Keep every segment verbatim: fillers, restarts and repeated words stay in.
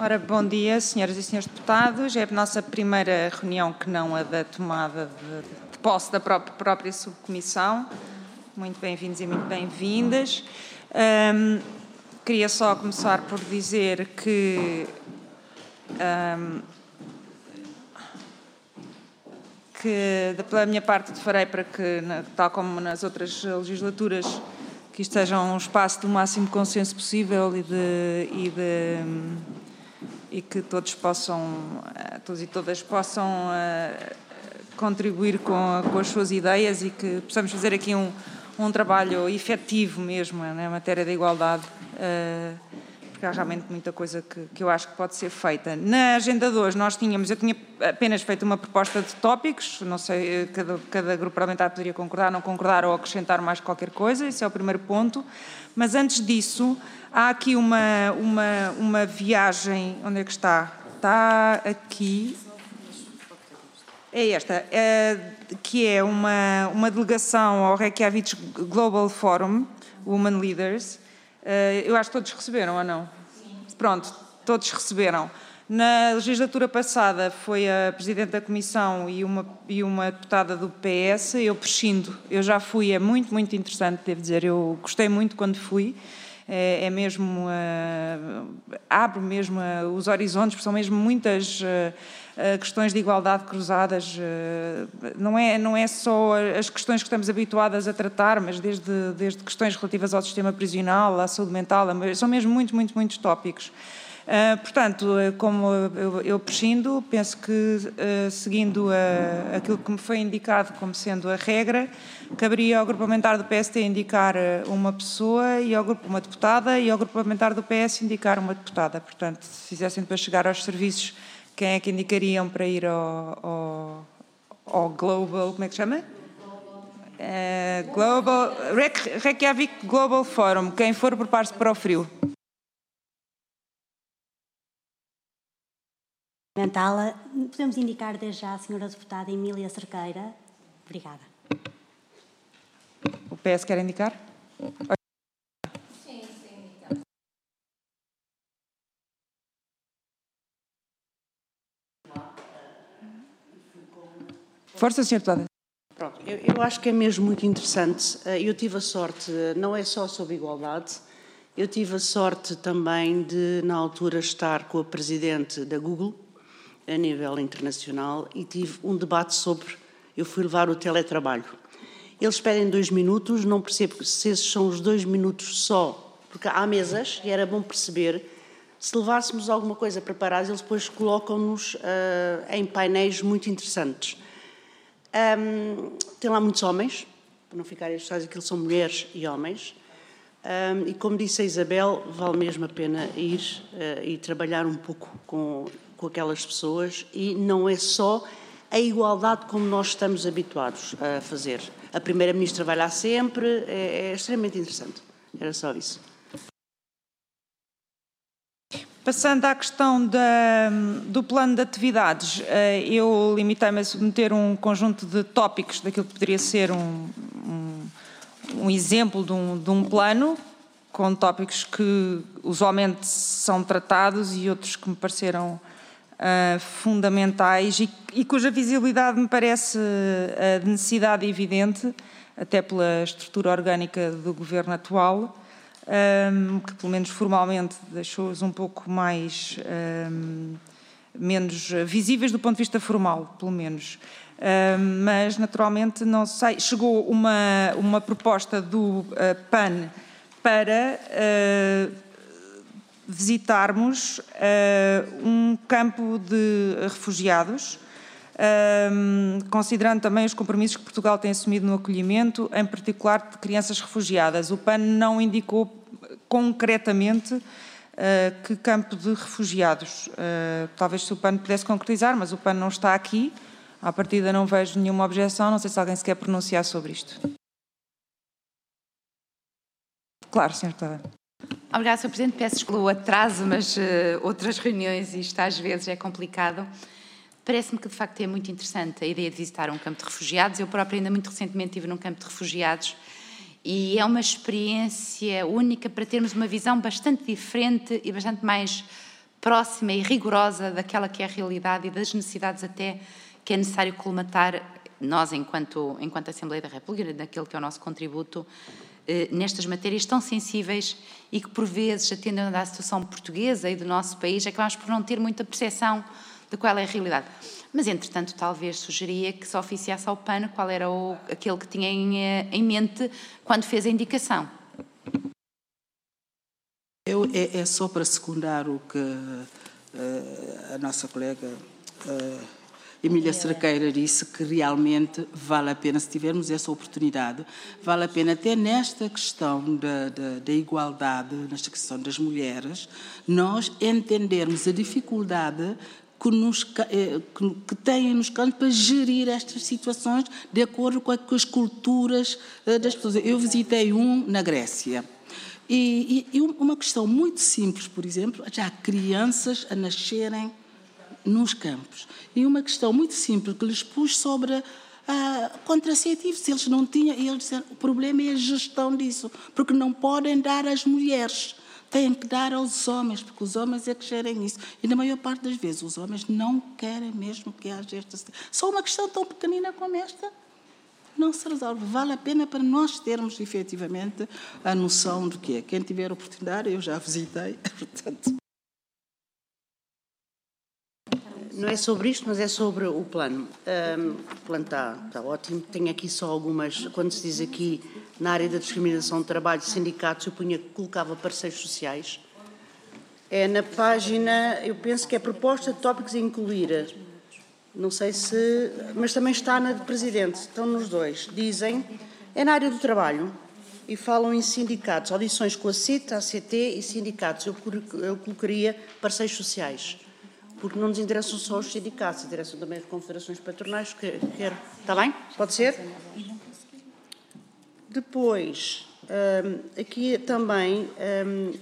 Ora, bom dia, senhoras e senhores deputados. É a nossa primeira reunião que não a da tomada de, de posse da própria, própria subcomissão. Muito bem-vindos e muito bem-vindas. Um, queria só começar por dizer que, um, que pela minha parte farei para que, tal como nas outras legislaturas, que isto seja um espaço do máximo consenso possível e de... E de e que todos possam, todos e todas possam uh, contribuir com, com as suas ideias e que possamos fazer aqui um, um trabalho efetivo mesmo na matéria da igualdade, uh, porque há realmente muita coisa que, que eu acho que pode ser feita. Na agenda de hoje nós tínhamos, eu tinha apenas feito uma proposta de tópicos, não sei, cada, cada grupo parlamentar poderia concordar, não concordar ou acrescentar mais qualquer coisa, esse é o primeiro ponto, mas antes disso há aqui uma, uma, uma viagem, onde é que está? Está aqui, é esta, é, que é uma, uma delegação ao Reykjavik Global Forum, Women Leaders. Eu acho que todos receberam, ou não? Sim. Pronto, todos receberam. Na legislatura passada foi a Presidente da Comissão e uma, e uma deputada do P S, eu prescindo, eu já fui, é muito, muito interessante, devo dizer, eu gostei muito quando fui. É, é mesmo, uh, abre mesmo uh, os horizontes, porque são mesmo muitas uh, uh, questões de igualdade cruzadas, uh, não, é, não é só as questões que estamos habituadas a tratar, mas desde, desde questões relativas ao sistema prisional, à saúde mental, são mesmo muitos, muitos, muitos tópicos. Uh, portanto, como eu, eu prescindo, penso que, uh, seguindo a, aquilo que me foi indicado como sendo a regra, caberia ao grupo parlamentar do P S D indicar uma pessoa, e ao grupo uma deputada, e ao grupo parlamentar do P S indicar uma deputada. Portanto, se fizessem depois chegar aos serviços, quem é que indicariam para ir ao, ao, ao Global, como é que chama? Uh, Global, Reykjavik Global Forum. Quem for, prepare-se para o frio. Podemos indicar desde já a senhora deputada Emília Cerqueira. Obrigada. O P S quer indicar? Sim, sim, indicar. Força, senhora deputada. Pronto, eu, eu acho que é mesmo muito interessante. Eu tive a sorte, não é só sobre igualdade, eu tive a sorte também de, na altura, estar com a Presidente da Google, a nível internacional, e tive um debate sobre, eu fui levar o teletrabalho. Eles pedem dois minutos, não percebo se esses são os dois minutos só, porque há mesas, e era bom perceber, se levássemos alguma coisa preparada, eles depois colocam-nos uh, em painéis muito interessantes. Um, tem lá muitos homens, para não ficarem assustados, aquilo são mulheres e homens, um, e como disse a Isabel, vale mesmo a pena ir uh, e trabalhar um pouco com, com aquelas pessoas, e não é só a igualdade como nós estamos habituados a fazer. A Primeira-Ministra vai lá sempre, é, é extremamente interessante. Era só isso. Passando à questão da, do plano de atividades, eu limitei-me a submeter um conjunto de tópicos daquilo que poderia ser um, um, um exemplo de um, de um plano, com tópicos que usualmente são tratados e outros que me pareceram uh, fundamentais e, e cuja visibilidade me parece uh, de necessidade evidente, até pela estrutura orgânica do governo atual, Um, que pelo menos formalmente deixou-os um pouco mais um, menos visíveis do ponto de vista formal, pelo menos. Um, mas naturalmente não sei, chegou uma, uma proposta do uh, P A N para uh, visitarmos uh, um campo de refugiados, Um, considerando também os compromissos que Portugal tem assumido no acolhimento, em particular de crianças refugiadas. O P A N não indicou concretamente uh, que campo de refugiados. Uh, talvez se o P A N pudesse concretizar, mas o P A N não está aqui. À partida não vejo nenhuma objeção. Não sei se alguém se quer pronunciar sobre isto. Claro, senhora Deputada. Obrigada, senhor Presidente. Peço desculpa o atraso, mas uh, outras reuniões, isto às vezes é complicado. Parece-me que, de facto, é muito interessante a ideia de visitar um campo de refugiados. Eu própria ainda muito recentemente estive num campo de refugiados e é uma experiência única para termos uma visão bastante diferente e bastante mais próxima e rigorosa daquela que é a realidade e das necessidades até que é necessário colmatar nós, enquanto, enquanto Assembleia da República, naquele que é o nosso contributo, eh, nestas matérias tão sensíveis e que, por vezes, atendendo à situação portuguesa e do nosso país, acabamos por não ter muita percepção de qual é a realidade. Mas, entretanto, talvez sugeria que se oficiasse ao P A N qual era o, aquele que tinha em, em mente quando fez a indicação. Eu, é, é só para secundar o que uh, a nossa colega uh, Emília Cerqueira disse, que realmente vale a pena, se tivermos essa oportunidade, vale a pena até nesta questão da, da, da igualdade, nesta questão das mulheres, nós entendermos a dificuldade que, nos, que, que têm nos campos para gerir estas situações de acordo com as culturas das pessoas. Eu visitei um na Grécia. E, e, e uma questão muito simples, por exemplo, já há crianças a nascerem nos campos. E uma questão muito simples que lhes pus sobre uh, contraceptivos. Eles não tinham, eles disseram, o problema é a gestão disso, porque não podem dar às mulheres, têm que dar aos homens, porque os homens é que gerem isso. E na maior parte das vezes os homens não querem mesmo que haja esta... Só uma questão tão pequenina como esta não se resolve. Vale a pena para nós termos, efetivamente, a noção do que é. Quem tiver oportunidade, eu já visitei, portanto... Não é sobre isto, mas é sobre o plano. Um, o plano está, está ótimo. Tenho aqui só algumas... Quando se diz aqui, na área da discriminação de trabalho, sindicatos, eu punha, colocava parceiros sociais. É na página, eu penso que é proposta de tópicos a incluir... Não sei se... Mas também está na de Presidente, estão nos dois. Dizem, é na área do trabalho e falam em sindicatos, audições com a C I T, a C T e sindicatos. Eu, eu colocaria parceiros sociais, porque não nos interessam só os sindicatos, interessam também as confederações patronais. Que, quero. Está bem? Pode ser? Depois, um, aqui também, um,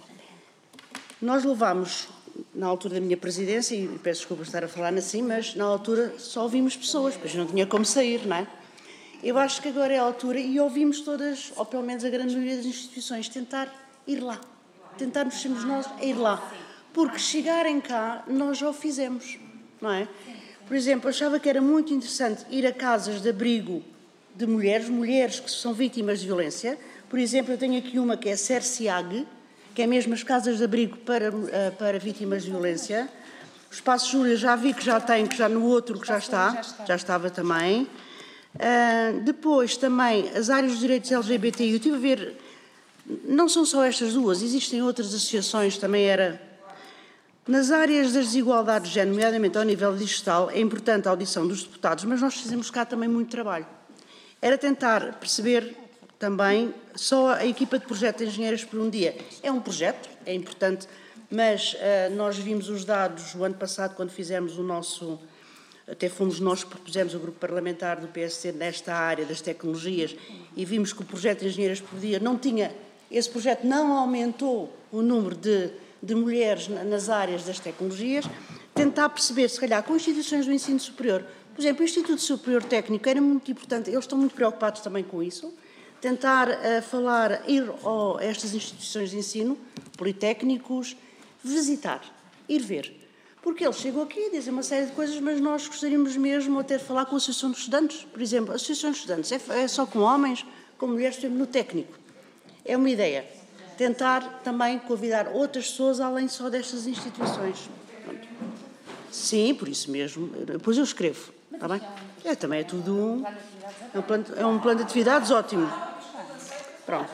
nós levámos... Na altura da minha presidência, e peço desculpa estar a falar assim, mas na altura só ouvimos pessoas, pois não tinha como sair, não é? Eu acho que agora é a altura, e ouvimos todas, ou pelo menos a grande maioria das instituições, tentar ir lá. Tentarmos sermos nós a ir lá. Porque chegarem cá, nós já o fizemos, não é? Por exemplo, achava que era muito interessante ir a casas de abrigo de mulheres, mulheres que são vítimas de violência. Por exemplo, eu tenho aqui uma que é a SERCIAG, que é mesmo as casas de abrigo para, para vítimas de violência. O Espaço Júlia já vi que já tem, que já no outro que já está, já estava também. Uh, depois também as áreas dos direitos L G B T I, eu estive a ver, não são só estas duas, existem outras associações, também era... Nas áreas das desigualdades de género, nomeadamente ao nível digital, é importante a audição dos deputados, mas nós fizemos cá também muito trabalho. Era tentar perceber... Também, só a equipa de projeto de engenheiras por um dia é um projeto, é importante, mas uh, nós vimos os dados o ano passado, quando fizemos o nosso, até fomos nós que propusemos o grupo parlamentar do P S C nesta área das tecnologias e vimos que o projeto de engenheiras por dia não tinha, esse projeto não aumentou o número de, de mulheres nas áreas das tecnologias, tentar perceber, se calhar, com instituições do ensino superior, por exemplo, o Instituto Superior Técnico era muito importante, eles estão muito preocupados também com isso, tentar uh, falar, ir oh, a estas instituições de ensino, politécnicos, visitar, ir ver. Porque eles chegam aqui e dizem uma série de coisas, mas nós gostaríamos mesmo até de falar com a Associação de Estudantes. Por exemplo, a Associação de Estudantes é, é só com homens, com mulheres, por exemplo, no técnico. É uma ideia. Tentar também convidar outras pessoas além só destas instituições. Pronto. Sim, por isso mesmo. Depois eu escrevo, está bem? É, também é tudo um, é um, plano, é um plano de atividades ótimo. Pronto.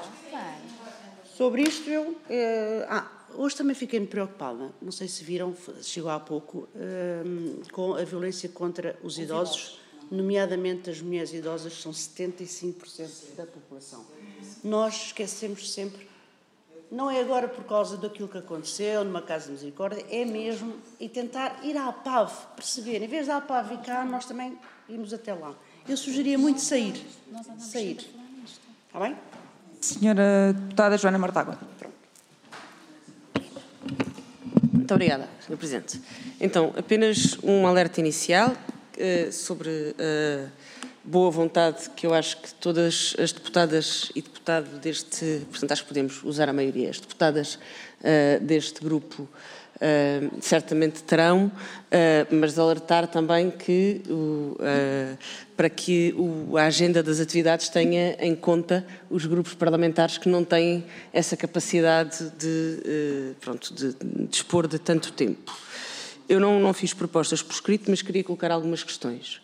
Sobre isto eu... Eh, ah, hoje também fiquei muito preocupada, não sei se viram, chegou há pouco, eh, com a violência contra os idosos, nomeadamente as mulheres idosas, que são setenta e cinco por cento da população. Nós esquecemos sempre, não é agora por causa daquilo que aconteceu numa Casa de Misericórdia, é mesmo, e tentar ir à A P A V, perceber, em vez da A P A V vir cá, nós também irmos até lá. Eu sugeria muito sair, sair. Está bem? Senhora Deputada Joana Mortágua. Muito obrigada, senhora Presidente. Então, apenas um alerta inicial uh, sobre a uh, boa vontade que eu acho que todas as deputadas e deputado deste, portanto acho que podemos usar a maioria, as deputadas uh, deste grupo uh, certamente terão, uh, mas de alertar também que, uh, uh, para que o, a agenda das atividades tenha em conta os grupos parlamentares que não têm essa capacidade de, uh, pronto, de, de dispor de tanto tempo. Eu não, não fiz propostas por escrito, mas queria colocar algumas questões.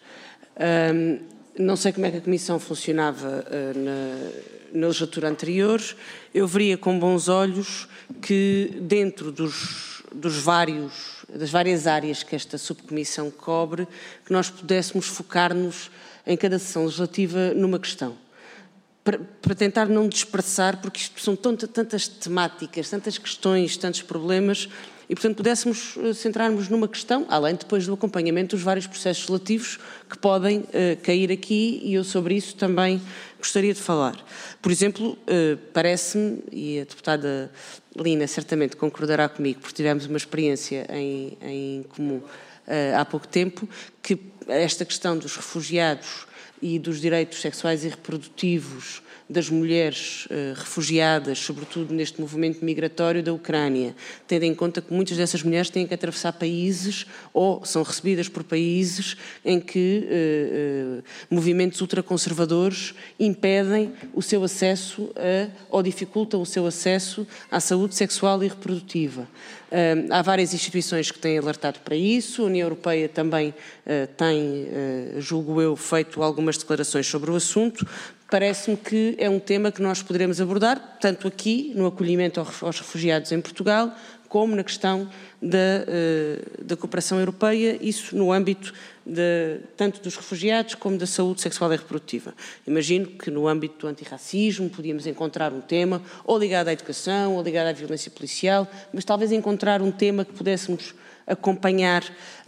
Um, não sei como é que a Comissão funcionava uh, na, na legislatura anterior. Eu veria com bons olhos que dentro dos, dos vários, das várias áreas que esta subcomissão cobre, que nós pudéssemos focar-nos em cada sessão legislativa numa questão. Para, para tentar não dispersar, porque isto são tantas, tantas temáticas, tantas questões, tantos problemas, e, portanto, pudéssemos centrar-nos numa questão, além depois do acompanhamento dos vários processos legislativos que podem uh, cair aqui, e eu sobre isso também gostaria de falar. Por exemplo, uh, parece-me, e a deputada Lina certamente concordará comigo, porque tivemos uma experiência em, em comum uh, há pouco tempo, que esta questão dos refugiados e dos direitos sexuais e reprodutivos das mulheres uh, refugiadas, sobretudo neste movimento migratório da Ucrânia, tendo em conta que muitas dessas mulheres têm que atravessar países ou são recebidas por países em que uh, uh, movimentos ultraconservadores impedem o seu acesso a, ou dificultam o seu acesso à saúde sexual e reprodutiva. Uh, há várias instituições que têm alertado para isso, a União Europeia também uh, tem, uh, julgo eu, feito algumas declarações sobre o assunto. Parece-me que é um tema que nós poderemos abordar, tanto aqui, no acolhimento aos refugiados em Portugal, como na questão da, uh, da cooperação europeia, isso no âmbito de, tanto dos refugiados como da saúde sexual e reprodutiva. Imagino que no âmbito do antirracismo podíamos encontrar um tema ou ligado à educação, ou ligado à violência policial, mas talvez encontrar um tema que pudéssemos acompanhar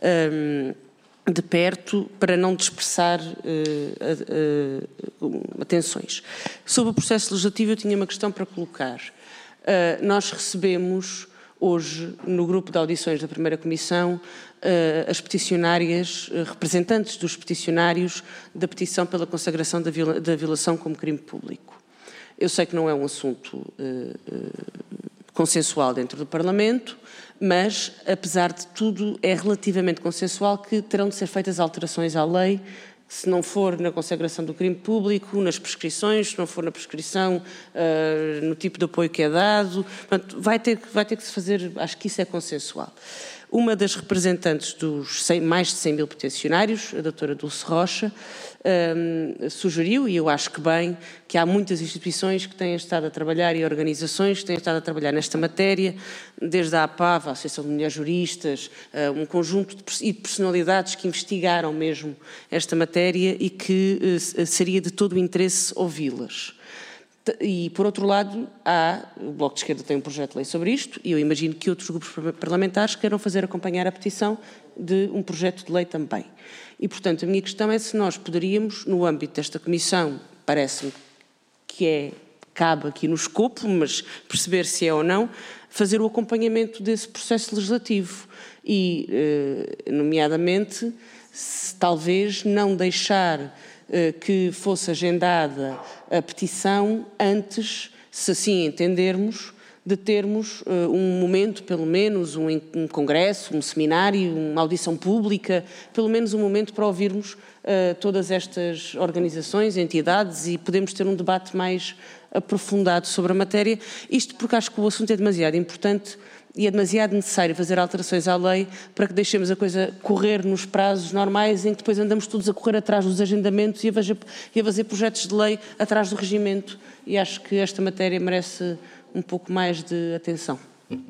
um, de perto para não dispersar uh, uh, uh, atenções. Sobre o processo legislativo eu tinha uma questão para colocar. Uh, nós recebemos hoje, no grupo de audições da primeira comissão, uh, as peticionárias, uh, representantes dos peticionários da petição pela consagração da, viola, da violação como crime público. Eu sei que não é um assunto uh, uh, consensual dentro do Parlamento, mas, apesar de tudo, é relativamente consensual que terão de ser feitas alterações à lei, se não for na consagração do crime público, nas prescrições, se não for na prescrição, uh, no tipo de apoio que é dado. Portanto, vai ter, vai ter que se fazer, acho que isso é consensual. Uma das representantes dos cem, mais de cem mil peticionários, a doutora Dulce Rocha, um, sugeriu, e eu acho que bem, que há muitas instituições que têm estado a trabalhar e organizações que têm estado a trabalhar nesta matéria, desde a APAV, a Associação de Mulheres Juristas, uh, um conjunto de, de personalidades que investigaram mesmo esta matéria e que uh, seria de todo o interesse ouvi-las. E, por outro lado, há, o Bloco de Esquerda tem um projeto de lei sobre isto e eu imagino que outros grupos parlamentares queiram fazer acompanhar a petição de um projeto de lei também. E, portanto, a minha questão é se nós poderíamos, no âmbito desta comissão, parece-me que é, cabe aqui no escopo, mas perceber se é ou não, fazer o acompanhamento desse processo legislativo e, eh, nomeadamente, se, talvez não deixar que fosse agendada a petição antes, se assim entendermos, de termos uh, um momento, pelo menos, um, um congresso, um seminário, uma audição pública, pelo menos um momento para ouvirmos uh, todas estas organizações, entidades e podemos ter um debate mais aprofundado sobre a matéria. Isto porque acho que o assunto é demasiado importante e é demasiado necessário fazer alterações à lei para que deixemos a coisa correr nos prazos normais em que depois andamos todos a correr atrás dos agendamentos e a fazer, e a fazer projetos de lei atrás do regimento. E acho que esta matéria merece um pouco mais de atenção.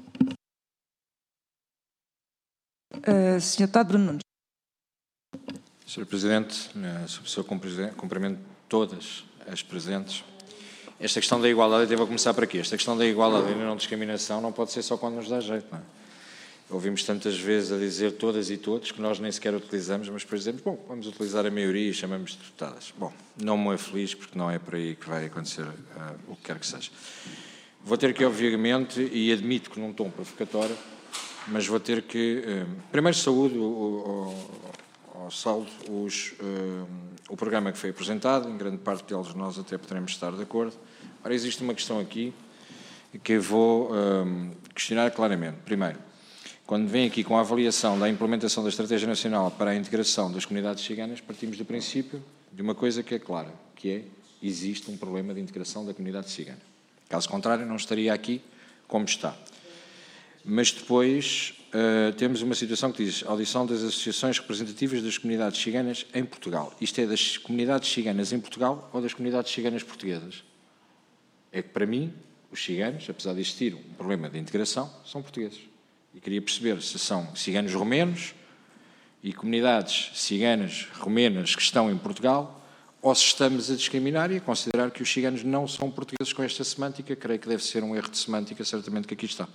Uh, senhor Deputado Bruno Nunes. senhor Presidente, senhor cumprimento todas as presentes. Esta questão da igualdade, eu devo começar por aqui. Esta questão da igualdade e da não discriminação não pode ser só quando nos dá jeito, não é? Ouvimos tantas vezes a dizer todas e todos que nós nem sequer utilizamos, mas depois dizemos, bom, vamos utilizar a maioria e chamamos de deputadas. Bom, não me é feliz porque não é por aí que vai acontecer uh, o que quer que seja. Vou ter que, obviamente, e admito que num tom provocatório, mas vou ter que, uh, primeiro saúdo ao saldo os, uh, o programa que foi apresentado, em grande parte deles nós até poderemos estar de acordo. Ora, existe uma questão aqui que eu vou um, questionar claramente. Primeiro, quando vem aqui com a avaliação da implementação da Estratégia Nacional para a Integração das Comunidades Ciganas, partimos do princípio de uma coisa que é clara, que é, existe um problema de integração da comunidade cigana. Caso contrário, não estaria aqui como está. Mas depois uh, temos uma situação que diz audição das associações representativas das comunidades ciganas em Portugal. Isto é das comunidades ciganas em Portugal ou das comunidades ciganas portuguesas? É que, para mim, os ciganos, apesar de existir um problema de integração, são portugueses. E queria perceber se são ciganos romenos e comunidades ciganas romenas que estão em Portugal, ou se estamos a discriminar e a considerar que os ciganos não são portugueses com esta semântica. Creio que deve ser um erro de semântica, certamente, que aqui está.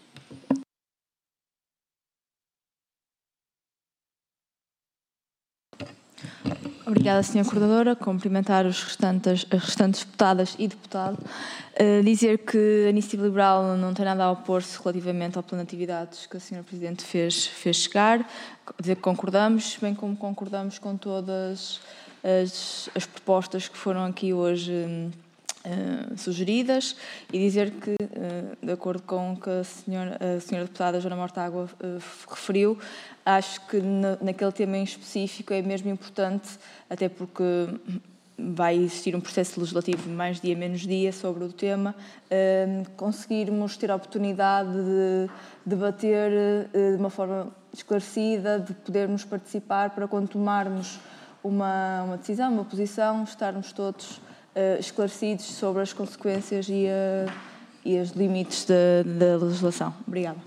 Obrigada, senhora Coordenadora. Cumprimentar os restantes, as restantes deputadas e deputado. Uh, dizer que a Iniciativa Liberal não tem nada a opor-se relativamente ao plano de atividades que a senhora Presidente fez, fez chegar. Dizer que concordamos, bem como concordamos com todas as, as propostas que foram aqui hoje uh, sugeridas, e dizer que, uh, de acordo com o que a senhora, a senhora Deputada Joana Mortágua uh, referiu, acho que na, naquele tema em específico é mesmo importante, até porque vai existir um processo legislativo mais dia menos dia sobre o tema, eh, conseguirmos ter a oportunidade de debater eh, de uma forma esclarecida, de podermos participar para quando tomarmos uma, uma decisão, uma posição, estarmos todos eh, esclarecidos sobre as consequências e, a, e os limites da, da legislação. Obrigada.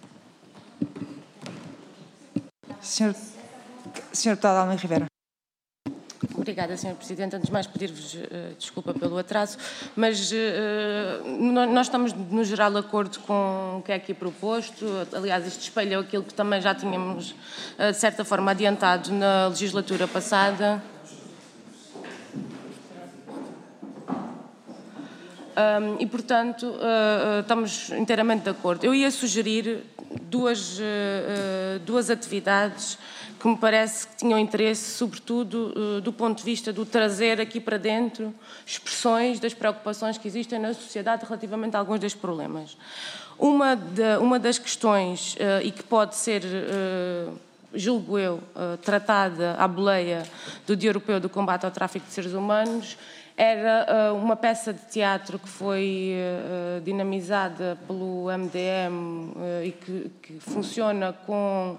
Senhor, senhor Deputado Almeida Rivera. Obrigada, senhor Presidente. Antes de mais, pedir-vos uh, desculpa pelo atraso, mas uh, nós estamos, no geral, de acordo com o que é aqui proposto. Aliás, isto espelha aquilo que também já tínhamos, uh, de certa forma, adiantado na legislatura passada. Um, e, portanto, uh, estamos inteiramente de acordo. Eu ia sugerir duas, uh, duas atividades que me parece que tinham interesse, sobretudo uh, do ponto de vista do trazer aqui para dentro expressões das preocupações que existem na sociedade relativamente a alguns destes problemas. Uma, de, uma das questões, uh, e que pode ser, uh, julgo eu, uh, tratada à boleia do Dia Europeu do Combate ao Tráfico de Seres Humanos, era uh, uma peça de teatro que foi uh, dinamizada pelo M D M uh, e que, que funciona com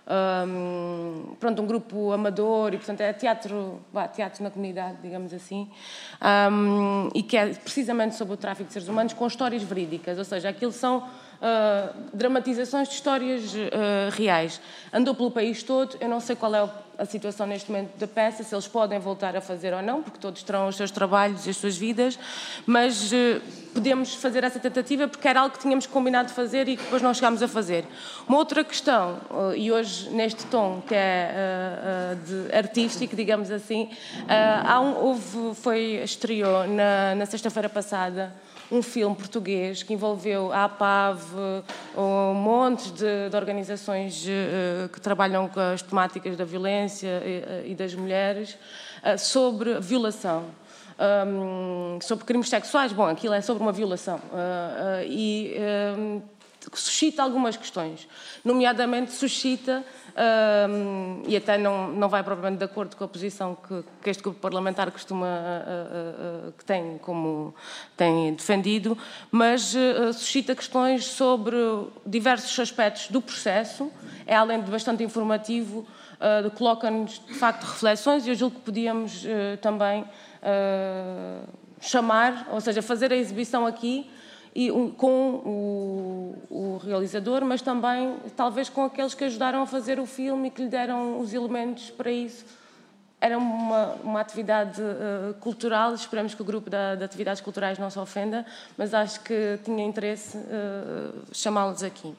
um, pronto, um grupo amador, e portanto é teatro, bah, teatro na comunidade, digamos assim, um, e que é precisamente sobre o tráfico de seres humanos, com histórias verídicas, ou seja, aquilo são Uh, dramatizações de histórias uh, reais. Andou pelo país todo, eu não sei qual é a situação neste momento da peça, se eles podem voltar a fazer ou não, porque todos terão os seus trabalhos e as suas vidas, mas uh, podemos fazer essa tentativa porque era algo que tínhamos combinado de fazer e que depois não chegámos a fazer. Uma outra questão, uh, e hoje neste tom que é uh, uh, de artístico, digamos assim, uh, há um, houve, foi, estreou na, na sexta-feira passada um filme português que envolveu a APAV, um monte de, de organizações uh, que trabalham com as temáticas da violência e, e das mulheres, uh, sobre violação, um, sobre crimes sexuais. Bom, aquilo é sobre uma violação uh, uh, e um, suscita algumas questões, nomeadamente suscita, um, e até não, não vai propriamente de acordo com a posição que, que este grupo parlamentar costuma, uh, uh, uh, que tem como tem defendido, mas uh, suscita questões sobre diversos aspectos do processo, é além de bastante informativo, uh, coloca-nos de facto reflexões, e eu julgo que podíamos uh, também uh, chamar, ou seja, fazer a exibição aqui, e um, com o, o realizador, mas também talvez com aqueles que ajudaram a fazer o filme e que lhe deram os elementos para isso. Era uma, uma atividade uh, cultural, esperamos que o grupo da, de atividades culturais não se ofenda, mas acho que tinha interesse uh, chamá-los aqui.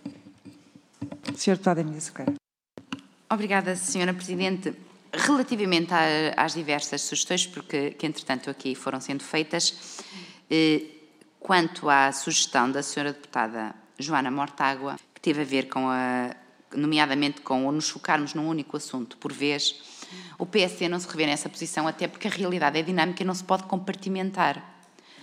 senhora Deputada Emília Cerqueira. Obrigada, senhora Presidente. Relativamente a, às diversas sugestões, porque que entretanto aqui foram sendo feitas, eh, quanto à sugestão da senhora Deputada Joana Mortágua, que teve a ver com a, nomeadamente com nos focarmos num único assunto por vez, o P S D não se revê nessa posição, até porque a realidade é dinâmica e não se pode compartimentar.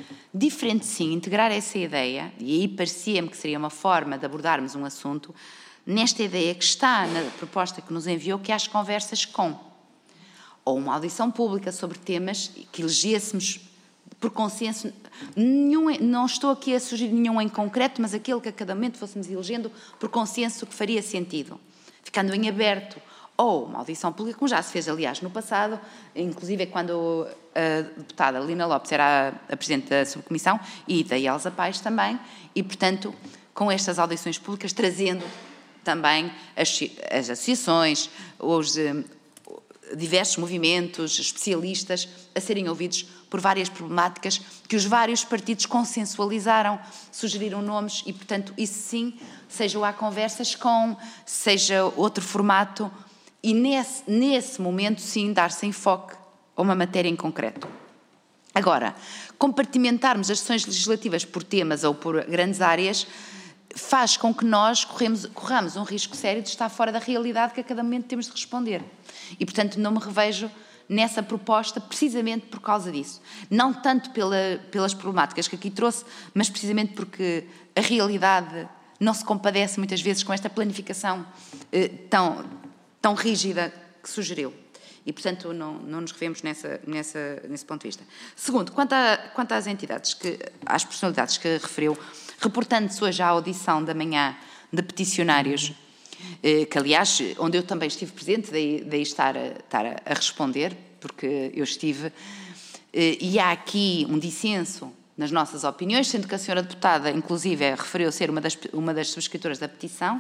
Diferente sim, integrar essa ideia, e aí parecia-me que seria uma forma de abordarmos um assunto, nesta ideia que está na proposta que nos enviou, que é as conversas com, ou uma audição pública sobre temas que elegêssemos por consenso, nenhum, não estou aqui a sugerir nenhum em concreto, mas aquele que a cada momento fôssemos elegendo por consenso que faria sentido, ficando em aberto, ou uma audição pública, como já se fez, aliás, no passado, inclusive quando a deputada Lina Lopes era a, a Presidente da Subcomissão, e da Elsa Paes também, e, portanto, com estas audições públicas, trazendo também as, as associações, os eh, diversos movimentos, especialistas, a serem ouvidos por várias problemáticas que os vários partidos consensualizaram, sugeriram nomes e, portanto, isso sim, seja há conversas com, seja outro formato, e nesse, nesse momento, sim, dar-se enfoque a uma matéria em concreto. Agora, compartimentarmos as sessões legislativas por temas ou por grandes áreas faz com que nós corremos, corramos um risco sério de estar fora da realidade que a cada momento temos de responder. E, portanto, não me revejo nessa proposta precisamente por causa disso. Não tanto pela, pelas problemáticas que aqui trouxe, mas precisamente porque a realidade não se compadece muitas vezes com esta planificação eh, tão, tão rígida que sugeriu. E, portanto, não, não nos revemos nessa, nessa, nesse ponto de vista. Segundo, quanto, a, quanto às entidades, que, às personalidades que referiu, reportando-se hoje à audição da manhã de peticionários, eh, que, aliás, onde eu também estive presente, daí, daí estar, a, estar a, a responder, porque eu estive, eh, e há aqui um dissenso nas nossas opiniões, sendo que a senhora deputada, inclusive, referiu ser uma das, uma das subscritoras da petição,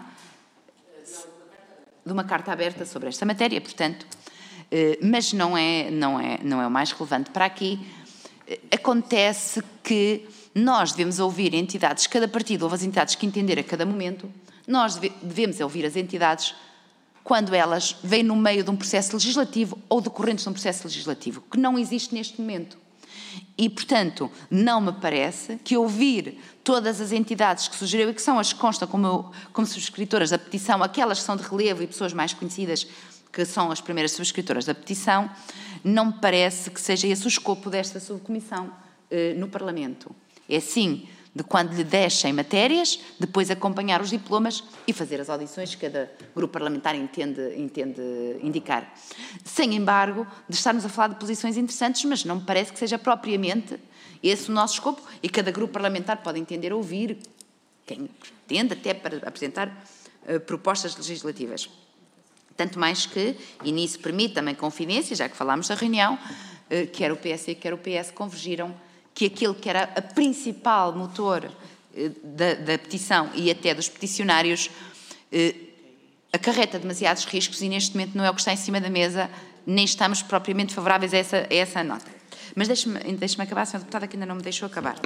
de uma carta aberta sobre esta matéria, portanto, eh, mas não é, não, é, não é o mais relevante para aqui. Eh, acontece que nós devemos ouvir entidades, cada partido ouve as entidades que entender a cada momento, nós deve, devemos ouvir as entidades quando elas vêm no meio de um processo legislativo ou decorrentes de um processo legislativo, que não existe neste momento. E, portanto, não me parece que ouvir todas as entidades que sugeriu e que são as que constam como, como subscritoras da petição, aquelas que são de relevo e pessoas mais conhecidas que são as primeiras subscritoras da petição, não me parece que seja esse o escopo desta subcomissão eh, no Parlamento. É sim, de quando lhe deixem matérias, depois acompanhar os diplomas e fazer as audições que cada grupo parlamentar entende, entende indicar. Sem embargo, de estarmos a falar de posições interessantes, mas não me parece que seja propriamente esse o nosso escopo, e cada grupo parlamentar pode entender ouvir quem pretende, até para apresentar uh, propostas legislativas. Tanto mais que, e nisso permite também confidência, já que falámos da reunião, uh, quer o P S e quer o P S convergiram que aquele que era a principal motor eh, da, da petição e até dos peticionários eh, acarreta demasiados riscos e neste momento não é o que está em cima da mesa, nem estamos propriamente favoráveis a essa, a essa nota. Mas deixe-me deixe-me acabar, senhora deputada, que ainda não me deixou acabar.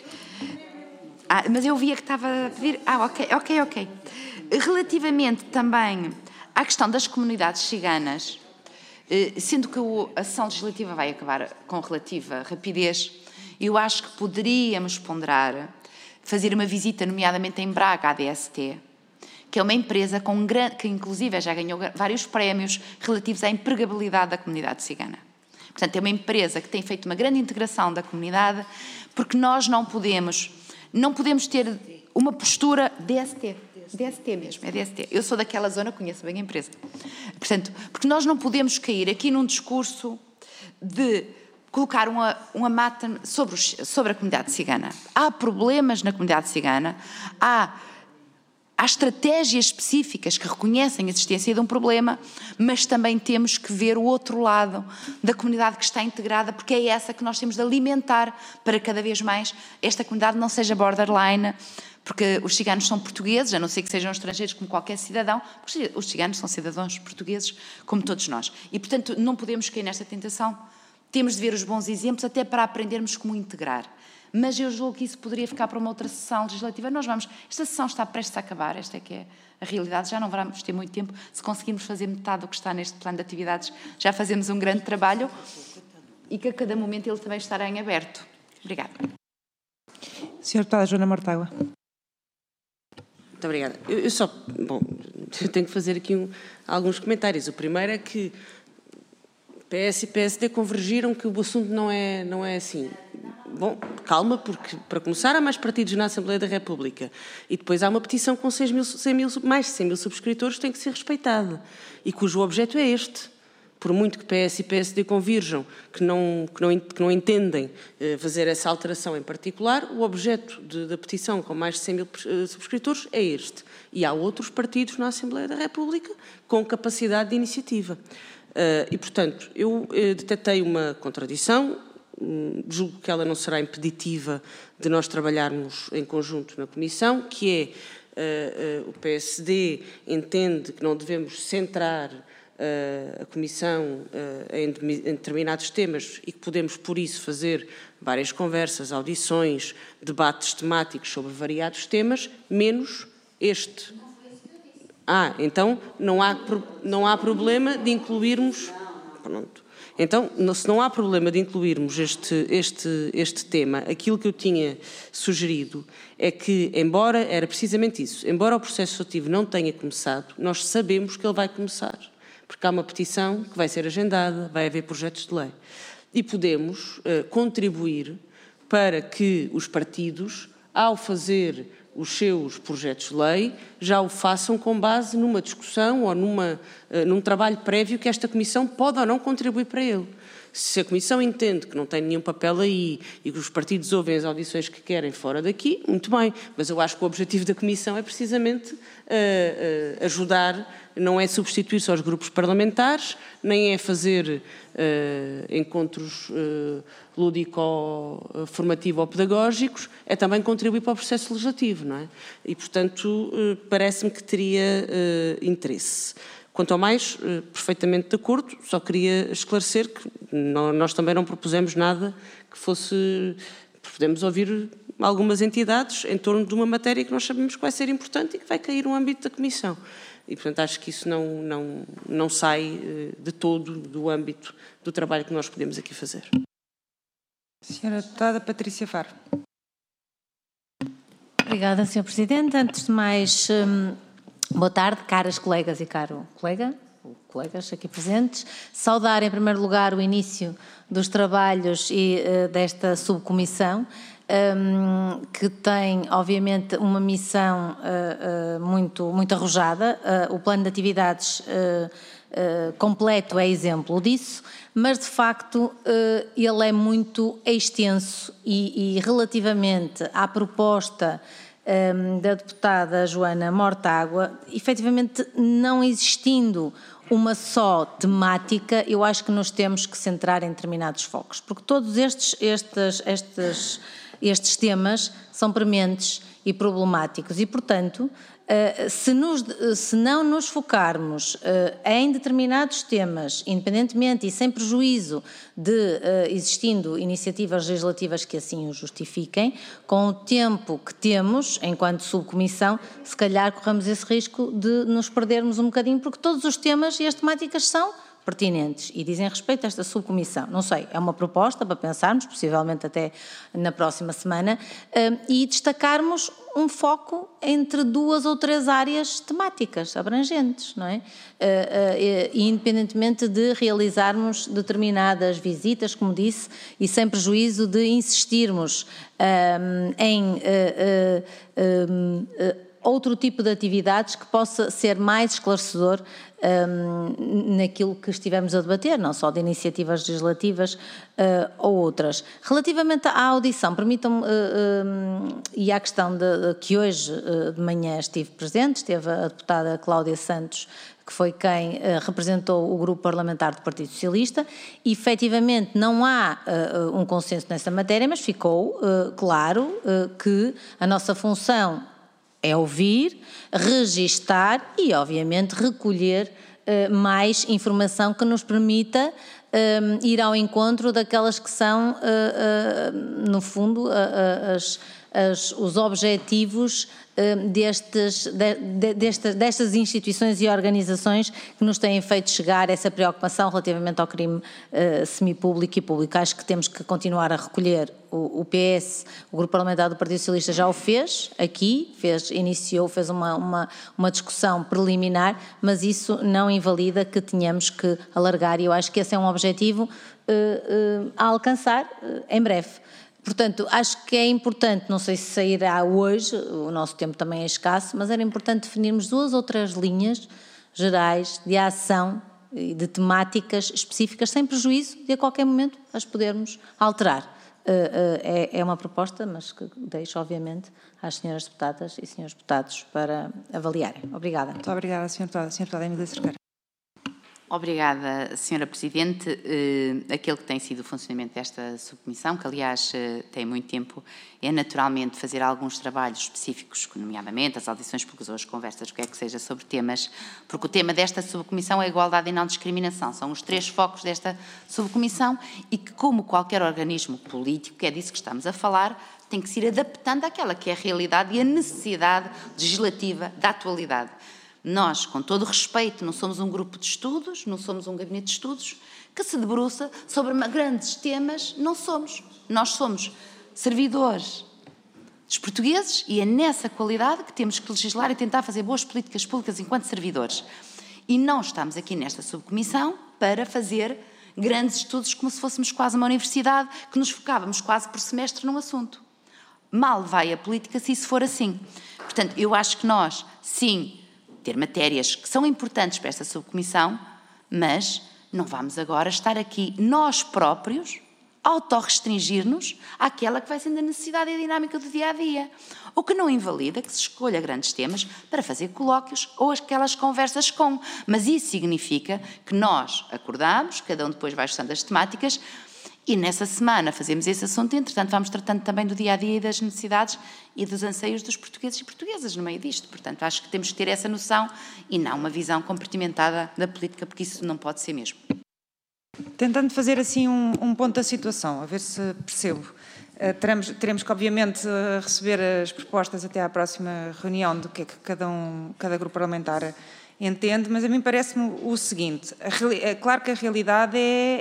Ah, mas eu via que estava a pedir... Ah, ok, ok, ok. Relativamente também à questão das comunidades ciganas, eh, sendo que a sessão legislativa vai acabar com relativa rapidez, eu acho que poderíamos ponderar fazer uma visita, nomeadamente em Braga, à D S T, que é uma empresa com um grande, que inclusive já ganhou vários prémios relativos à empregabilidade da comunidade cigana. Portanto, é uma empresa que tem feito uma grande integração da comunidade, porque nós não podemos, não podemos ter uma postura D S T, D S T mesmo, é D S T. Eu sou daquela zona, conheço bem a empresa. Portanto, porque nós não podemos cair aqui num discurso de colocar uma, uma mata sobre, os, sobre a comunidade cigana. Há problemas na comunidade cigana, há, há estratégias específicas que reconhecem a existência de um problema, mas também temos que ver o outro lado da comunidade que está integrada, porque é essa que nós temos de alimentar para cada vez mais esta comunidade não seja borderline, porque os ciganos são portugueses, a não ser que sejam estrangeiros como qualquer cidadão, porque os ciganos são cidadãos portugueses como todos nós. E, portanto, não podemos cair nesta tentação. Temos de ver os bons exemplos até para aprendermos como integrar. Mas eu julgo que isso poderia ficar para uma outra sessão legislativa. Nós vamos... Esta sessão está prestes a acabar, esta é que é a realidade. Já não vamos ter muito tempo. Se conseguirmos fazer metade do que está neste plano de atividades, já fazemos um grande trabalho e que a cada momento ele também estará em aberto. Obrigada. senhora Deputada Joana Mortágua. Muito obrigada. Eu, eu só... Bom, eu tenho que fazer aqui um, alguns comentários. O primeiro é que P S e P S D convergiram que o assunto não é, não é assim. bom, calma, porque para começar há mais partidos na Assembleia da República e depois há uma petição com seis mil, cem mil, mais de cem mil subscritores que tem que ser respeitada e cujo objeto é este. Por muito que P S e P S D convirjam, que não, que não, que não entendem eh, fazer essa alteração em particular, o objeto de, da petição com mais de cem mil eh, subscritores é este. E há outros partidos na Assembleia da República com capacidade de iniciativa. Uh, e, portanto, eu eh, detetei uma contradição, hum, julgo que ela não será impeditiva de nós trabalharmos em conjunto na Comissão, que é uh, uh, o P S D entende que não devemos centrar uh, a Comissão uh, em, em determinados temas e que podemos, por isso, fazer várias conversas, audições, debates temáticos sobre variados temas, menos este. Ah, então não há, não há problema de incluirmos... Pronto. Então, se não há problema de incluirmos este, este, este tema, aquilo que eu tinha sugerido é que, embora, era precisamente isso, embora o processo legislativo não tenha começado, nós sabemos que ele vai começar, porque há uma petição que vai ser agendada, vai haver projetos de lei. E podemos uh, contribuir para que os partidos, ao fazer os seus projetos de lei, já o façam com base numa discussão ou numa, uh, num trabalho prévio que esta Comissão pode ou não contribuir para ele. Se a Comissão entende que não tem nenhum papel aí e que os partidos ouvem as audições que querem fora daqui, muito bem, mas eu acho que o objetivo da Comissão é precisamente uh, uh, ajudar, não é substituir só os grupos parlamentares, nem é fazer uh, encontros uh, lúdico-formativo ou pedagógicos, é também contribuir para o processo legislativo, não é? E, portanto, uh, parece-me que teria uh, interesse. Quanto ao mais, uh, perfeitamente de acordo, só queria esclarecer que não, nós também não propusemos nada que fosse... Podemos ouvir algumas entidades em torno de uma matéria que nós sabemos que vai ser importante e que vai cair no âmbito da Comissão. E, portanto, acho que isso não, não, não sai de todo do âmbito do trabalho que nós podemos aqui fazer. Senhora Deputada Patrícia Faro. Obrigada, senhor Presidente. Antes de mais, hum, boa tarde, caras colegas e caro colega, colegas aqui presentes. Saudar, em primeiro lugar, o início dos trabalhos e, uh, desta subcomissão, Um, que tem, obviamente, uma missão uh, uh, muito, muito arrojada. Uh, o plano de atividades uh, uh, completo é exemplo disso, mas, de facto, uh, ele é muito extenso e, e relativamente à proposta um, da deputada Joana Mortágua, efetivamente, não existindo uma só temática, eu acho que nos temos que centrar em determinados focos, porque todos estes, estes, estes Estes temas são prementes e problemáticos e, portanto, se, nos, se não nos focarmos em determinados temas, independentemente e sem prejuízo de existindo iniciativas legislativas que assim o justifiquem, com o tempo que temos, enquanto subcomissão, se calhar corremos esse risco de nos perdermos um bocadinho, porque todos os temas e as temáticas são pertinentes e dizem respeito a esta subcomissão. Não sei, é uma proposta para pensarmos, possivelmente até na próxima semana, e destacarmos um foco entre duas ou três áreas temáticas abrangentes, não é? E independentemente de realizarmos determinadas visitas, como disse, e sem prejuízo de insistirmos em outro tipo de atividades que possa ser mais esclarecedor um, naquilo que estivemos a debater, não só de iniciativas legislativas uh, ou outras. Relativamente à audição, permitam-me, uh, um, e à questão de, de que hoje uh, de manhã estive presente, esteve a deputada Cláudia Santos, que foi quem uh, representou o grupo parlamentar do Partido Socialista, e efetivamente não há uh, um consenso nessa matéria, mas ficou uh, claro uh, que a nossa função é ouvir, registar e, obviamente, recolher uh, mais informação que nos permita um, ir ao encontro daquelas que são, uh, uh, no fundo, uh, uh, as, as, os objetivos uh, destes, de, de, destas, destas instituições e organizações que nos têm feito chegar essa preocupação relativamente ao crime uh, semipúblico e público. Acho que temos que continuar a recolher. O, o P S, o Grupo Parlamentar do Partido Socialista, já o fez aqui, fez, iniciou, fez uma, uma, uma discussão preliminar, mas isso não invalida que tenhamos que alargar, e eu acho que esse é um objetivo uh, uh, a alcançar uh, em breve. Portanto, acho que é importante, não sei se sairá hoje, o nosso tempo também é escasso, mas era importante definirmos duas ou três linhas gerais de ação e de temáticas específicas, sem prejuízo de a qualquer momento as podermos alterar. É uma proposta, mas que deixo, obviamente, às senhoras deputadas e senhores deputados para avaliarem. Obrigada. Muito obrigada, senhora Deputada. senhora Deputada Emília Cerqueira. Obrigada, senhora Presidente. Uh, aquele que tem sido o funcionamento desta subcomissão, que aliás uh, tem muito tempo, é naturalmente fazer alguns trabalhos específicos, nomeadamente as audições públicas ou as conversas, o que é que seja, sobre temas, porque o tema desta subcomissão é a igualdade e não discriminação. São os três focos desta subcomissão e que, como qualquer organismo político, que é disso que estamos a falar, tem que se ir adaptando àquela que é a realidade e a necessidade legislativa da atualidade. Nós, com todo o respeito, não somos um grupo de estudos, não somos um gabinete de estudos que se debruça sobre grandes temas, não somos. Nós somos servidores dos portugueses e é nessa qualidade que temos que legislar e tentar fazer boas políticas públicas enquanto servidores. E não estamos aqui nesta subcomissão para fazer grandes estudos como se fôssemos quase uma universidade, que nos focávamos quase por semestre num assunto. Mal vai a política se isso for assim. Portanto, eu acho que nós, sim, ter matérias que são importantes para esta subcomissão, mas não vamos agora estar aqui nós próprios autorrestringir-nos àquela que vai sendo a necessidade e a dinâmica do dia-a-dia. O que não invalida que se escolha grandes temas para fazer colóquios ou aquelas conversas com. Mas isso significa que nós acordamos, cada um depois vai estudando as temáticas, e nessa semana fazemos esse assunto, entretanto vamos tratando também do dia-a-dia e das necessidades e dos anseios dos portugueses e portuguesas no meio disto. Portanto, acho que temos que ter essa noção e não uma visão compartimentada da política, porque isso não pode ser mesmo. Tentando fazer assim um, um ponto da situação, a ver se percebo. Uh, teremos, teremos que, obviamente, uh, receber as propostas até à próxima reunião do que é que cada, um, cada grupo parlamentar entende, mas a mim parece-me o seguinte, a, é claro que a realidade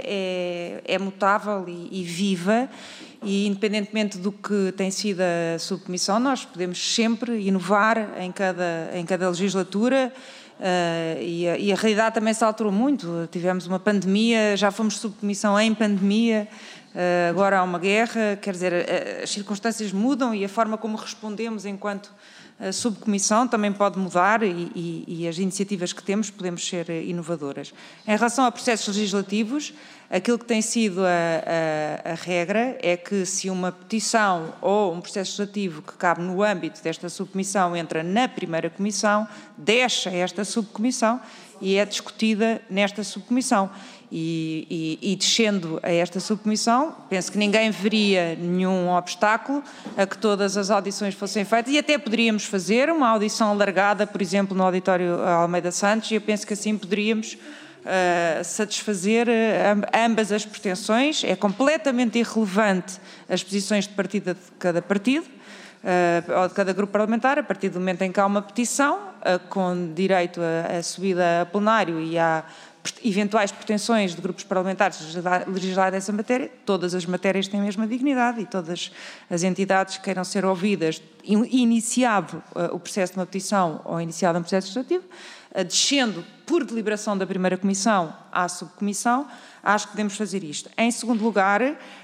é, é, é mutável e, e viva, e independentemente do que tem sido a subcomissão, nós podemos sempre inovar em cada, em cada legislatura, uh, e, a, e a realidade também se alterou muito. Tivemos uma pandemia, já fomos subcomissão em pandemia, uh, agora há uma guerra, quer dizer, as circunstâncias mudam e a forma como respondemos enquanto a subcomissão também pode mudar e, e, e as iniciativas que temos podemos ser inovadoras. Em relação a processos legislativos, aquilo que tem sido a, a, a regra é que se uma petição ou um processo legislativo que cabe no âmbito desta subcomissão entra na primeira comissão, deixa esta subcomissão e é discutida nesta subcomissão. E, e, e descendo a esta subcomissão, penso que ninguém veria nenhum obstáculo a que todas as audições fossem feitas e até poderíamos fazer uma audição alargada, por exemplo, no auditório Almeida Santos, e eu penso que assim poderíamos uh, satisfazer ambas as pretensões. É completamente irrelevante as posições de partida de cada partido, uh, ou de cada grupo parlamentar, a partir do momento em que há uma petição, uh, com direito a, a subida a plenário e a eventuais pretensões de grupos parlamentares legislar dessa matéria, todas as matérias têm a mesma dignidade e todas as entidades que queiram ser ouvidas, iniciado uh, o processo de uma petição ou iniciado um processo legislativo, uh, descendo por deliberação da primeira comissão à subcomissão, acho que devemos fazer isto. Em segundo lugar,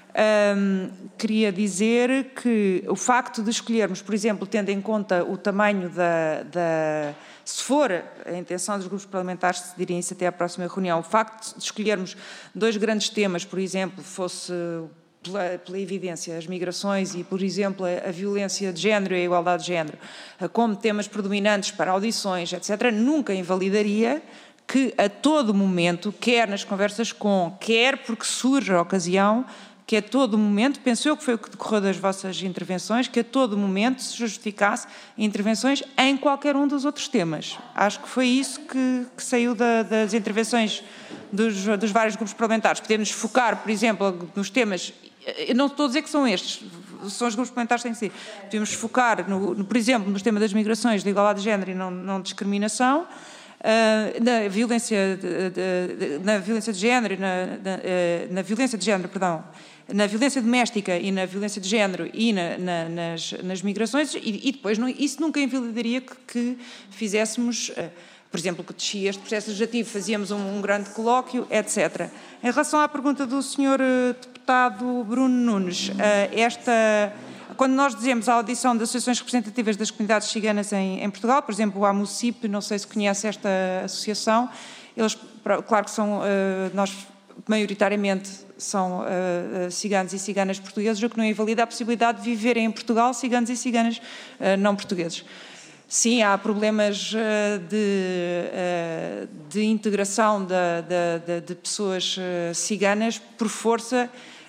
um, queria dizer que o facto de escolhermos, por exemplo, tendo em conta o tamanho da... da se for a intenção dos grupos parlamentares decidirem isso até à próxima reunião, o facto de escolhermos dois grandes temas, por exemplo, fosse pela, pela evidência as migrações e, por exemplo, a, a violência de género e a igualdade de género, como temas predominantes para audições, etcétera, nunca invalidaria que a todo momento, quer nas conversas com, quer porque surge a ocasião, que a todo momento, penso eu que foi o que decorreu das vossas intervenções, que a todo momento se justificasse intervenções em qualquer um dos outros temas. Acho que foi isso que, que saiu da, das intervenções dos, dos vários grupos parlamentares. Podemos focar, por exemplo, nos temas, eu não estou a dizer que são estes, são os grupos parlamentares que têm que ser. Podemos focar, no, no, por exemplo, nos temas das migrações, da igualdade de género e não, não discriminação, Uh, na violência de, de, de, na violência de género, na, na, uh, na violência de género, perdão, na violência doméstica e na violência de género e na, na, nas, nas migrações, e, e depois não, isso nunca invalidaria que, que fizéssemos, uh, por exemplo, que descia este processo legislativo, fazíamos um, um grande colóquio, etcétera. Em relação à pergunta do senhor deputado, deputado Bruno Nunes. Esta, quando nós dizemos a audição de associações representativas das comunidades ciganas em, em Portugal, por exemplo, o AMUCIP, não sei se conhece esta associação, eles, claro que são, nós maioritariamente são ciganos e ciganas portugueses, o que não invalida a possibilidade de viverem em Portugal ciganos e ciganas não portugueses. Sim, há problemas de, de integração de, de, de pessoas ciganas por força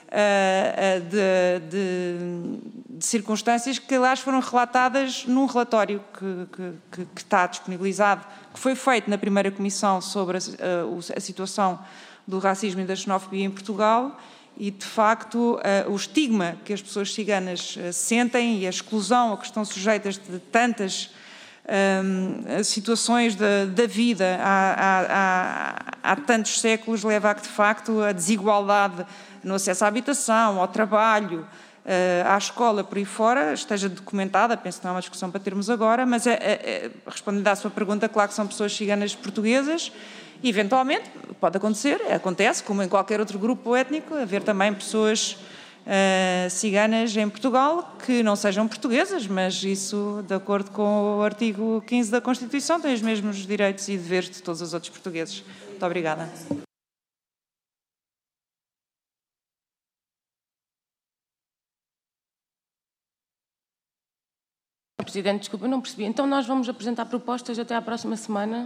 de, de, de circunstâncias que, aliás, foram relatadas num relatório que, que, que está disponibilizado, que foi feito na primeira comissão sobre a, a situação do racismo e da xenofobia em Portugal e, de facto, o estigma que as pessoas ciganas sentem e a exclusão a que estão sujeitas de tantas Um, situações da, da vida há, há, há, há tantos séculos leva a que, de facto, a desigualdade no acesso à habitação, ao trabalho, uh, à escola, por aí fora, esteja documentada. Penso que não é uma discussão para termos agora, mas é, é, é, respondendo à sua pergunta, claro que são pessoas ciganas portuguesas e, eventualmente, pode acontecer, acontece, como em qualquer outro grupo étnico, haver também pessoas Uh, ciganas em Portugal que não sejam portuguesas, mas isso, de acordo com o artigo quinze da Constituição, tem os mesmos direitos e deveres de todos os outros portugueses. Muito obrigada. Presidente, desculpa, não percebi. Então nós vamos apresentar propostas até à próxima semana.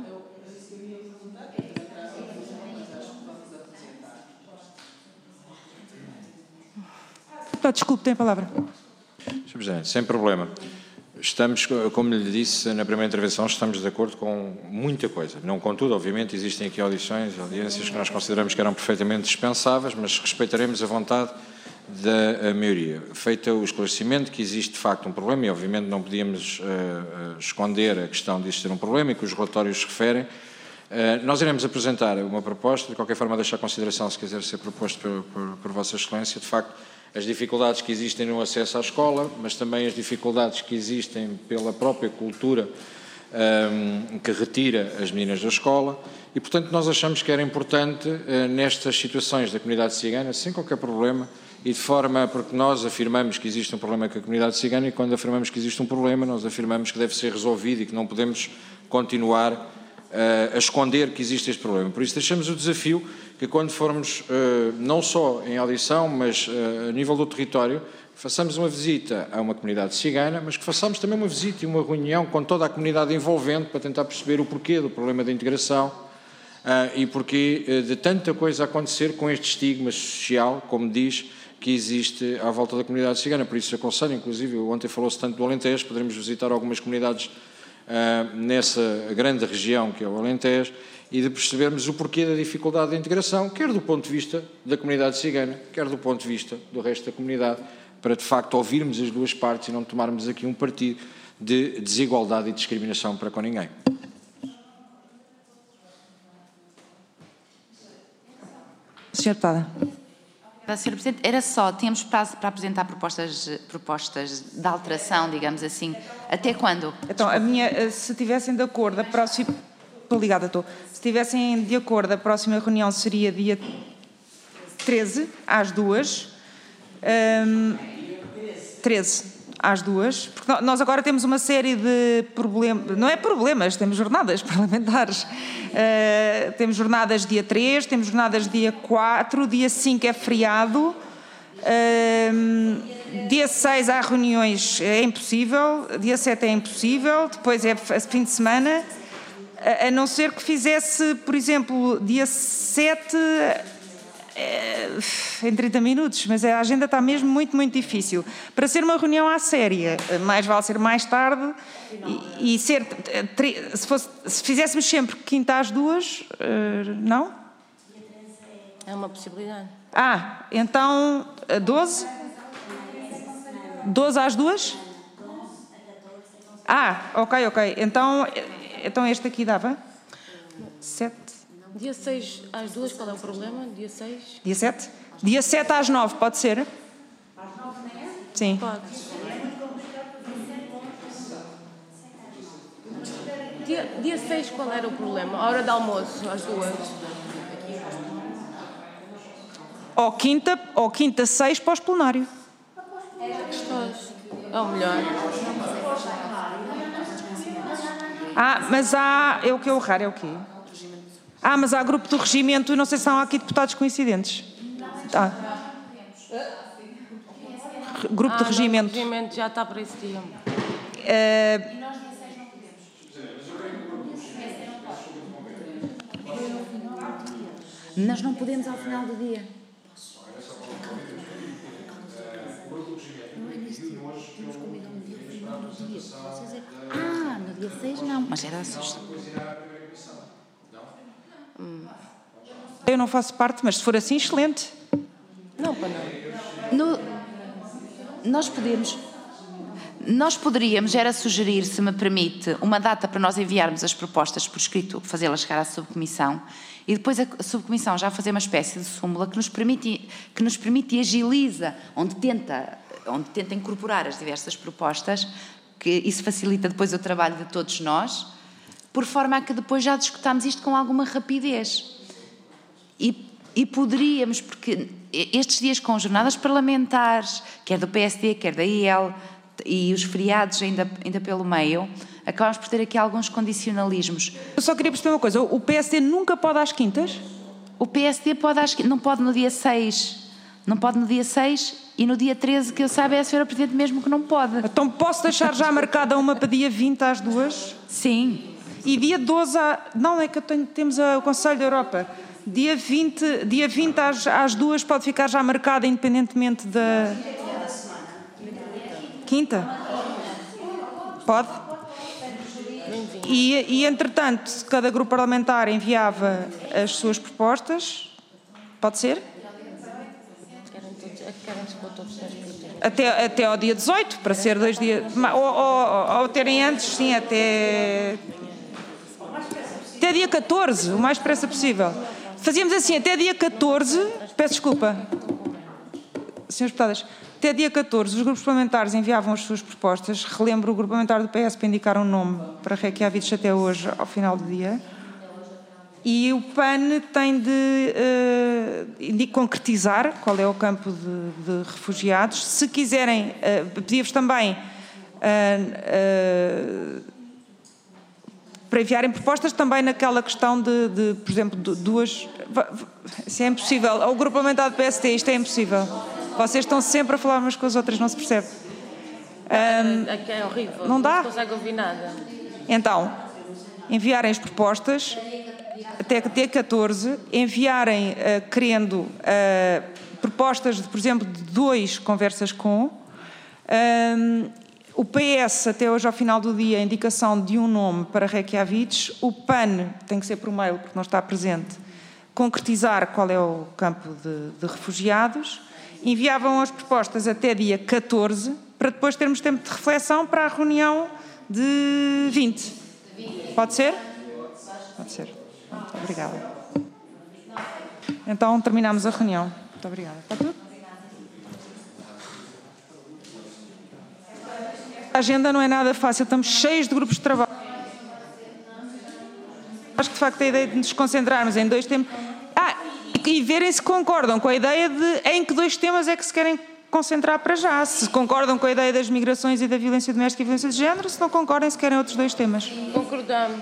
Desculpe, tem a palavra. senhor Presidente, sem problema. Estamos, como lhe disse na primeira intervenção, estamos de acordo com muita coisa. Não com tudo, obviamente, existem aqui audições, audiências que nós consideramos que eram perfeitamente dispensáveis, mas respeitaremos a vontade da maioria. Feito o esclarecimento que existe, de facto, um problema, e obviamente não podíamos uh, esconder a questão de existir um problema e que os relatórios referem, uh, nós iremos apresentar uma proposta, de qualquer forma deixar a consideração, se quiser ser proposto por, por, por Vossa Excelência, de facto, as dificuldades que existem no acesso à escola, mas também as dificuldades que existem pela própria cultura um, que retira as meninas da escola e, portanto, nós achamos que era importante, uh, nestas situações da comunidade cigana, sem qualquer problema, e de forma, porque nós afirmamos que existe um problema com a comunidade cigana e quando afirmamos que existe um problema, nós afirmamos que deve ser resolvido e que não podemos continuar uh, a esconder que existe este problema. Por isso deixamos o desafio que quando formos, uh, não só em audição, mas uh, a nível do território, façamos uma visita a uma comunidade cigana, mas que façamos também uma visita e uma reunião com toda a comunidade envolvente para tentar perceber o porquê do problema da integração uh, e porquê uh, de tanta coisa acontecer com este estigma social, como diz, que existe à volta da comunidade cigana. Por isso aconselho, inclusive, ontem falou-se tanto do Alentejo, poderemos visitar algumas comunidades uh, nessa grande região que é o Alentejo, e de percebermos o porquê da dificuldade da integração, quer do ponto de vista da comunidade cigana, quer do ponto de vista do resto da comunidade, para de facto ouvirmos as duas partes e não tomarmos aqui um partido de desigualdade e discriminação para com ninguém. senhora Deputada. senhora Presidente, era só, tínhamos prazo para apresentar propostas, propostas de alteração, digamos assim. Até quando? Então, a minha, se estivessem de acordo, a próxima... Estou ligada, estou. Se estivessem de acordo, a próxima reunião seria dia treze, às duas. Um, treze, às duas. Porque nós agora temos uma série de problemas, não é problemas, temos jornadas parlamentares. Uh, temos jornadas dia três, temos jornadas dia quatro, dia cinco é feriado. Uh, dia seis há reuniões, é impossível. Dia sete é impossível, depois é fim de semana. A não ser que fizesse, por exemplo, dia sete é, em trinta minutos, mas a agenda está mesmo muito, muito difícil. Para ser uma reunião à séria, mais vale ser mais tarde e, e ser, se, fosse, se fizéssemos sempre quinta às duas, não? É uma possibilidade. Ah, então doze? doze às duas? Ah, ok, ok. Então... Então este aqui dava? Sete. Dia seis às duas, qual é o problema? Dia seis? Dia sete? Dia sete às nove, pode ser? Às nove da manhã? Sim. Pode. Dia, dia seis, qual era o problema? A hora de almoço, às duas. ou quinta, ou quinta seis para o plenário. É o melhor. Ah, mas há... É o que é o raro, é o quê? Ah, mas há grupo do regimento e não sei se há aqui deputados coincidentes. Ah. Grupo ah, de regimento. O regimento já está para esse dia. Uh, Nós não podemos ao final do dia. Ah, no dia seis não. Mas era a sugestão. Eu não faço parte, mas se for assim, excelente. Não, para não. No, nós podemos... Nós poderíamos, era sugerir, se me permite, uma data para nós enviarmos as propostas por escrito, fazê-las chegar à subcomissão, e depois a subcomissão já fazer uma espécie de súmula que nos permite, que nos permite e agiliza, onde tenta, onde tenta incorporar as diversas propostas, que isso facilita depois o trabalho de todos nós, por forma a que depois já discutamos isto com alguma rapidez. E, e poderíamos, porque estes dias com jornadas parlamentares, quer do P S D, quer da I L, e os feriados ainda, ainda pelo meio, acabamos por ter aqui alguns condicionalismos. Eu só queria perceber uma coisa, o P S D nunca pode às quintas? O P S D pode às, não pode no dia seis, não pode no dia seis e no dia treze, que eu saiba, é a senhora Presidente mesmo que não pode. Então posso deixar já marcada uma para dia vinte às duas? Sim. E dia doze, a... não é que eu tenho, temos o Conselho da Europa, dia vinte, dia vinte às, às duas pode ficar já marcada independentemente da... Quinta? Pode? E, e, entretanto, cada grupo parlamentar enviava as suas propostas. Pode ser? Até, até ao dia dezoito, para ser dois dias... Ou, ou, ou terem antes, sim, até... Até dia catorze, o mais depressa possível. Fazíamos assim, até dia catorze... Peço desculpa. Senhores deputados... Até dia catorze, os grupos parlamentares enviavam as suas propostas. Relembro o grupo parlamentar do P S para indicar um nome para Reykjavik até hoje, ao final do dia. E o P A N tem de uh, concretizar qual é o campo de, de refugiados. Se quiserem, uh, pedia-vos também uh, uh, para enviarem propostas também naquela questão de, de por exemplo, de duas... Isso é impossível. O grupo parlamentar do P S D, isto é impossível. Vocês estão sempre a falar umas com as outras, não se percebe. Um, Aqui é horrível, não dá? Não se consegue ouvir nada. Então, enviarem as propostas até dia catorze, enviarem, uh, querendo, uh, propostas, de, por exemplo, de dois conversas com. Um, o P S, até hoje ao final do dia, a indicação de um nome para Reykjavik. O P A N, tem que ser por mail, porque não está presente, concretizar qual é o campo de, de refugiados. Enviavam as propostas até dia catorze, para depois termos tempo de reflexão para a reunião de vinte. Pode ser? Pode ser. Muito obrigada. Então, terminamos a reunião. Muito obrigada. Está tudo? A agenda não é nada fácil, estamos cheios de grupos de trabalho. Acho que, de facto, a ideia de nos concentrarmos em dois temas... Ah, e verem se concordam com a ideia de em que dois temas é que se querem concentrar para já. Se concordam com a ideia das migrações e da violência doméstica e violência de género, se não concordam, se querem outros dois temas. Concordamos.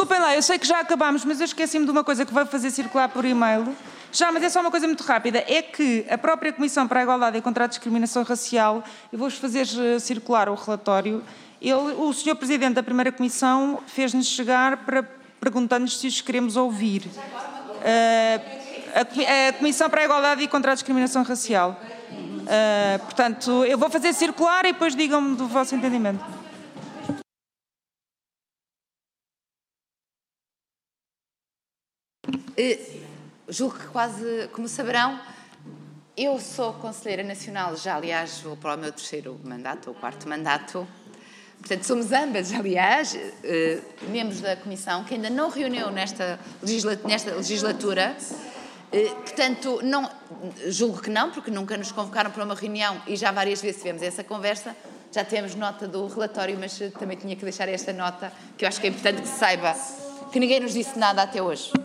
Desculpem lá, eu sei que já acabámos, mas eu esqueci-me de uma coisa que vai fazer circular por e-mail. Já, mas é só uma coisa muito rápida. É que a própria Comissão para a Igualdade e contra a Discriminação Racial, eu vou-vos fazer circular o relatório, ele, o senhor Presidente da primeira Comissão fez-nos chegar para perguntando-nos se os queremos ouvir. Uh, a, a Comissão para a Igualdade e contra a Discriminação Racial. Uh, portanto, eu vou fazer circular e depois digam-me do vosso entendimento. Uh, julgo que quase, como saberão, eu sou Conselheira Nacional, já aliás vou para o meu terceiro mandato, ou quarto mandato. Portanto, somos ambas, aliás, uh, membros da Comissão, que ainda não reuniu nesta, legisla nesta legislatura. Uh, portanto, não, julgo que não, porque nunca nos convocaram para uma reunião e já várias vezes tivemos essa conversa. Já temos nota do relatório, mas também tinha que deixar esta nota, que eu acho que é importante que se saiba que ninguém nos disse nada até hoje.